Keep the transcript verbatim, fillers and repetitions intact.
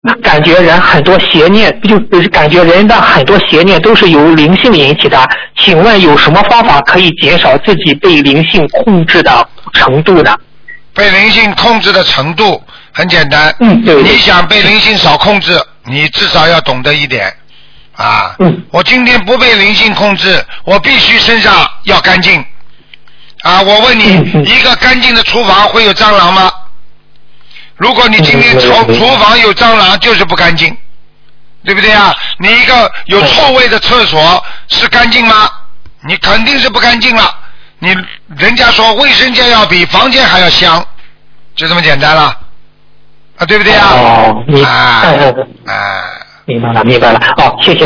那感觉人很多邪念，就就是感觉人的很多邪念都是由灵性引起的。请问有什么方法可以减少自己被灵性控制的程度呢？ 被灵性控制的程度很简单， 嗯，对。 你想被灵性少控制，你至少要懂得一点啊。 嗯。 我今天不被灵性控制，我必须身上要干净啊！我问你， 嗯嗯、 一个干净的厨房会有蟑螂吗？如果你今天厨厨房有蟑螂，就是不干净，对不对啊？你一个有臭味的厕所是干净吗？你肯定是不干净了。你人家说卫生间要比房间还要香，就这么简单了啊，对不对啊？ 哦，明白。 啊， 嗯嗯嗯， 啊， 明白了，明白了。哦，谢谢。